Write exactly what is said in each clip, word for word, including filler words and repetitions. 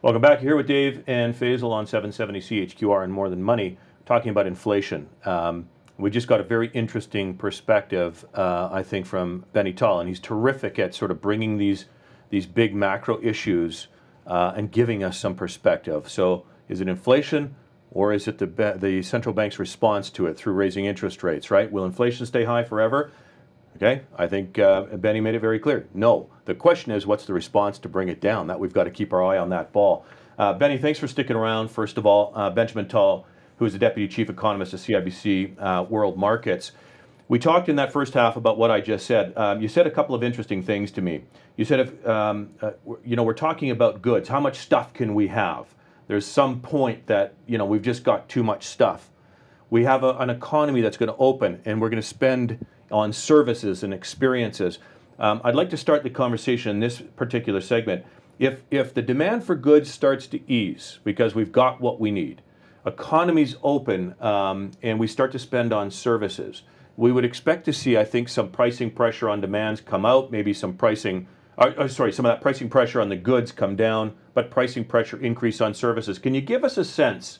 Welcome back. Here with Dave and Faisal on seven seventy C H Q R and More Than Money, talking about inflation. Um, we just got a very interesting perspective, uh, I think, from Benny Tall, and he's terrific at sort of bringing these these big macro issues uh, and giving us some perspective. So, is it inflation, or is it the the central bank's response to it through raising interest rates? Right? Will inflation stay high forever? Okay, I think uh, Benny made it very clear. No. The question is, what's the response to bring it down? That we've got to keep our eye on that ball. Uh, Benny, thanks for sticking around. First of all, uh, Benjamin Tall, who is the Deputy Chief Economist at C I B C uh, World Markets. We talked in that first half about what I just said. Um, you said a couple of interesting things to me. You said, if um, uh, you know, we're talking about goods. How much stuff can we have? There's some point that, you know, we've just got too much stuff. We have a, an economy that's going to open, and we're going to spend on services and experiences. Um, I'd like to start the conversation in this particular segment. If if the demand for goods starts to ease because we've got what we need, economies open, um, and we start to spend on services, we would expect to see, I think, some pricing pressure on demands come out, maybe some pricing, uh, uh, sorry, some of that pricing pressure on the goods come down, but pricing pressure increase on services. Can you give us a sense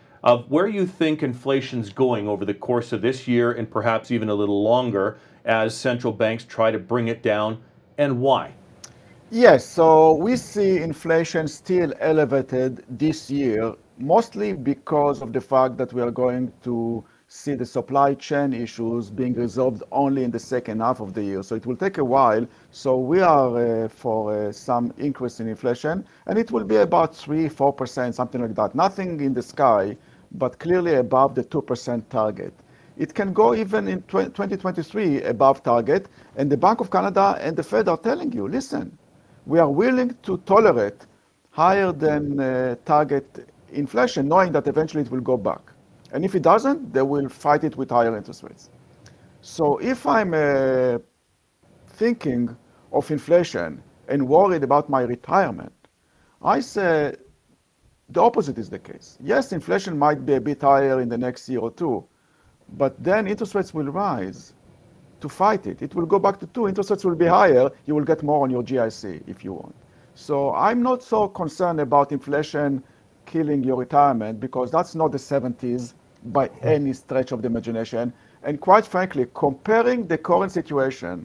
of where you think inflation's going over the course of this year and perhaps even a little longer as central banks try to bring it down, and why? Yes, so we see inflation still elevated this year, mostly because of the fact that we are going to see the supply chain issues being resolved only in the second half of the year. So it will take a while. So we are uh, for uh, some increase in inflation, and it will be about three, four percent, something like that. Nothing in the sky, but clearly above the two percent target. It can go even in twenty twenty-three above target, and the Bank of Canada and the Fed are telling you, listen, we are willing to tolerate higher than uh, target inflation, knowing that eventually it will go back. And if it doesn't, they will fight it with higher interest rates. So if I'm uh, thinking of inflation and worried about my retirement, I say the opposite is the case. Yes, inflation might be a bit higher in the next year or two, but then interest rates will rise to fight it. It will go back to two. Interest rates will be higher. You will get more on your G I C if you want. So I'm not so concerned about inflation killing your retirement, because that's not the seventies by any stretch of the imagination. And quite frankly, comparing the current situation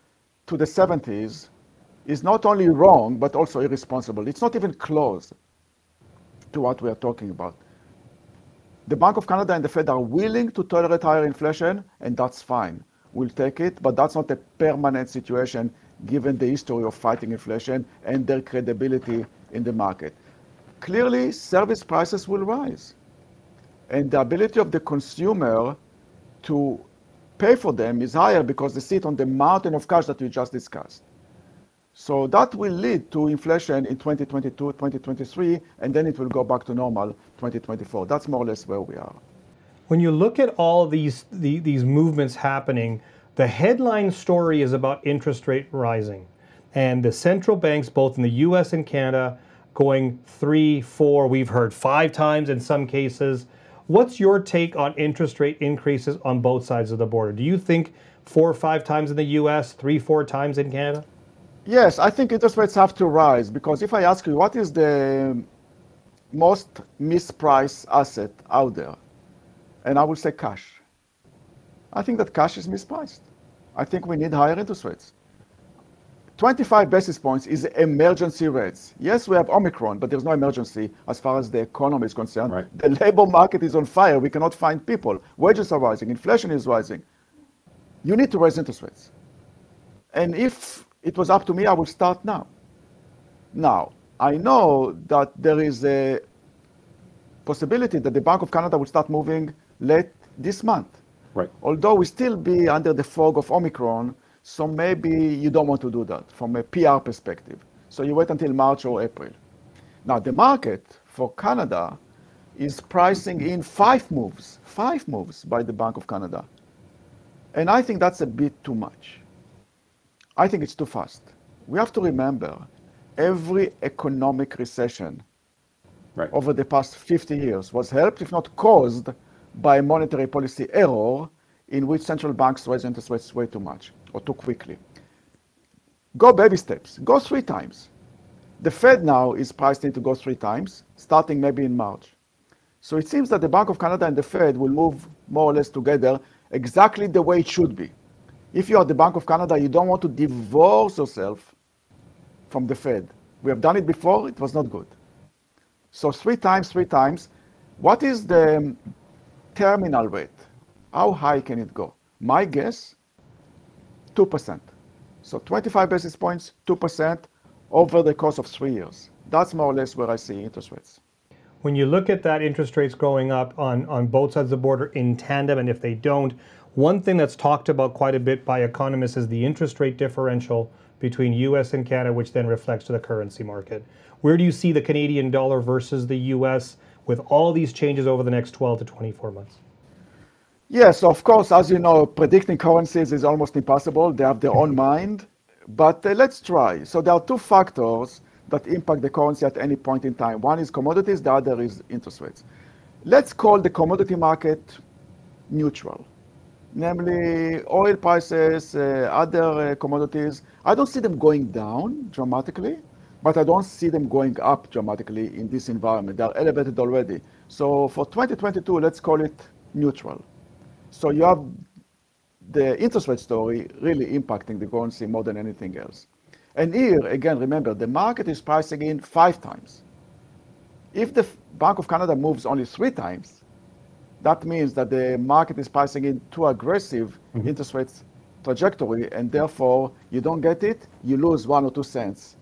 to the seventies is not only wrong, but also irresponsible. It's not even close to what we are talking about. The Bank of Canada and the Fed are willing to tolerate higher inflation, and that's fine. We'll take it, but that's not a permanent situation given the history of fighting inflation and their credibility in the market. Clearly, service prices will rise, and the ability of the consumer to pay for them is higher because they sit on the mountain of cash that we just discussed. So that will lead to inflation in twenty twenty-two, twenty twenty-three, and then it will go back to normal twenty twenty-four. That's more or less where we are. When you look at all these the, these movements happening, the headline story is about interest rate rising, and the central banks, both in the U S and Canada, going three, four, we've heard five times in some cases. What's your take on interest rate increases on both sides of the border? Do you think four or five times in the U S, three, four times in Canada? Yes, I think interest rates have to rise, because if I ask you what is the most mispriced asset out there, and I will say cash. I think that cash is mispriced. I think we need higher interest rates. twenty-five basis points is emergency rates. Yes, we have Omicron, but there's no emergency as far as the economy is concerned. Right. The labor market is on fire. We cannot find people. Wages are rising. Inflation is rising. You need to raise interest rates. And if it was up to me, I would start now. Now, I know that there is a possibility that the Bank of Canada will start moving late this month. Right. Although we still be under the fog of Omicron, so maybe you don't want to do that from a P R perspective. So you wait until March or April. Now, the market for Canada is pricing in five moves, five moves by the Bank of Canada. And I think that's a bit too much. I think it's too fast. We have to remember, every economic recession Right. over the past fifty years was helped, if not caused, by monetary policy error in which central banks raised interest rates way too much or too quickly. Go baby steps. Go three times. The Fed now is priced in to go three times, starting maybe in March. So it seems that the Bank of Canada and the Fed will move more or less together exactly the way it should be. If you are the Bank of Canada, you don't want to divorce yourself from the Fed. We have done it before, it was not good. So three times, three times. What is the terminal rate? How high can it go? My guess, two percent. So twenty-five basis points, two percent over the course of three years. That's more or less where I see interest rates. When you look at that interest rates going up on, on both sides of the border in tandem, and if they don't, one thing that's talked about quite a bit by economists is the interest rate differential between U S and Canada, which then reflects to the currency market. Where do you see the Canadian dollar versus the U S with all these changes over the next twelve to twenty-four months? Yes, of course, as you know, predicting currencies is almost impossible. They have their own mind, but uh, let's try. So there are two factors that impact the currency at any point in time. One is commodities, the other is interest rates. Let's call the commodity market neutral, namely oil prices, uh, other uh, commodities. I don't see them going down dramatically, but I don't see them going up dramatically in this environment. They are elevated already. So for twenty twenty-two, let's call it neutral. So you have the interest rate story really impacting the currency more than anything else. And here, again, remember, the market is pricing in five times. If the Bank of Canada moves only three times, that means that the market is pricing in too aggressive mm-hmm. interest rates trajectory, and therefore you don't get it, you lose one or two cents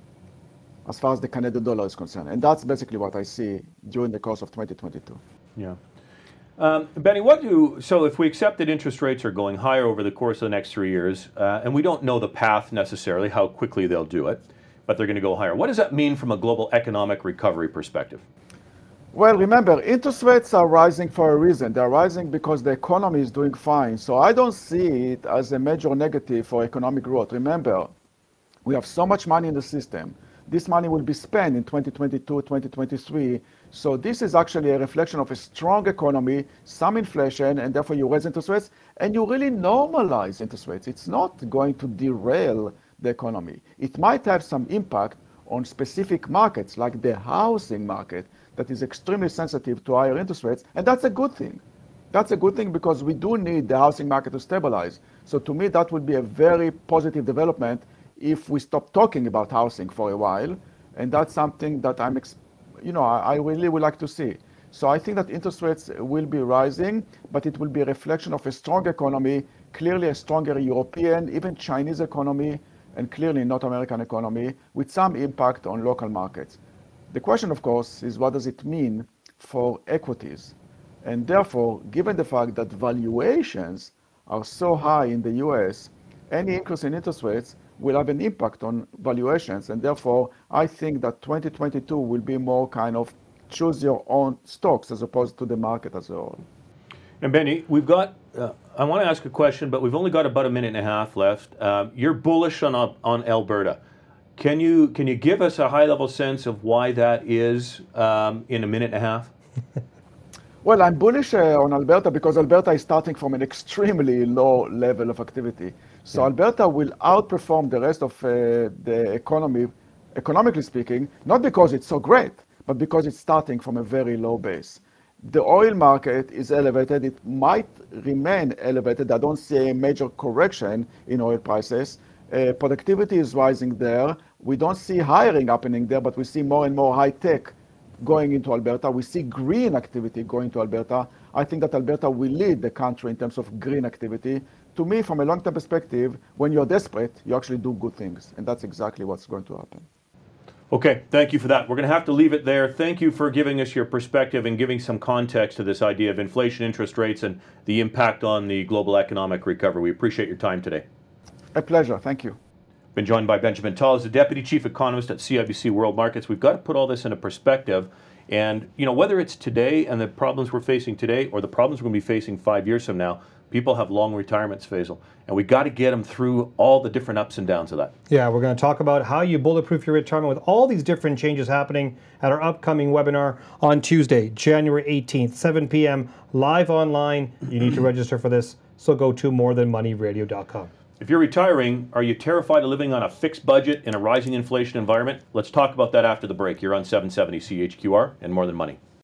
as far as the Canadian dollar is concerned. And that's basically what I see during the course of twenty twenty-two. Yeah. Um, Benny, what do, so if we accept that interest rates are going higher over the course of the next three years, uh, and we don't know the path necessarily, how quickly they'll do it, but they're going to go higher, what does that mean from a global economic recovery perspective? Well, remember, interest rates are rising for a reason. They're rising because the economy is doing fine. So I don't see it as a major negative for economic growth. Remember, we have so much money in the system. This money will be spent in twenty twenty-two, twenty twenty-three. So this is actually a reflection of a strong economy, some inflation, and therefore you raise interest rates, and you really normalize interest rates. It's not going to derail the economy. It might have some impact on specific markets, like the housing market, that is extremely sensitive to higher interest rates, and that's a good thing. That's a good thing because we do need the housing market to stabilize. So to me, that would be a very positive development if we stop talking about housing for a while, and that's something that I'm, you know, I really would like to see. So I think that interest rates will be rising, but it will be a reflection of a strong economy, clearly a stronger European, even Chinese economy, and clearly North American economy, with some impact on local markets. The question, of course, is what does it mean for equities? And therefore, given the fact that valuations are so high in the U S, any increase in interest rates will have an impact on valuations. And therefore, I think that twenty twenty-two will be more kind of choose your own stocks as opposed to the market as a whole. And Benny, we've got, uh, I want to ask a question, but we've only got about a minute and a half left. Um, you're bullish on, on Alberta. Can you, can you give us a high-level sense of why that is um, in a minute and a half? Well, I'm bullish uh, on Alberta because Alberta is starting from an extremely low level of activity. So yeah. Alberta will outperform the rest of uh, the economy, economically speaking, not because it's so great, but because it's starting from a very low base. The oil market is elevated. It might remain elevated. I don't see a major correction in oil prices. Uh, productivity is rising there. We don't see hiring happening there, but we see more and more high tech going into Alberta. We see green activity going to Alberta. I think that Alberta will lead the country in terms of green activity. To me, from a long-term perspective, when you're desperate, you actually do good things. And that's exactly what's going to happen. Okay, thank you for that. We're going to have to leave it there. Thank you for giving us your perspective and giving some context to this idea of inflation, interest rates, and the impact on the global economic recovery. We appreciate your time today. A pleasure. Thank you. Been joined by Benjamin Tal as the Deputy Chief Economist at C I B C World Markets. We've got to put all this into perspective. And, you know, whether it's today and the problems we're facing today or the problems we're going to be facing five years from now, people have long retirements, Faisal. And we got to get them through all the different ups and downs of that. Yeah, we're going to talk about how you bulletproof your retirement with all these different changes happening at our upcoming webinar on Tuesday, January eighteenth, seven p.m., live online. You need to register for this, so go to more than money radio dot com. If you're retiring, are you terrified of living on a fixed budget in a rising inflation environment? Let's talk about that after the break. You're on seven seventy C H Q R and More Than Money.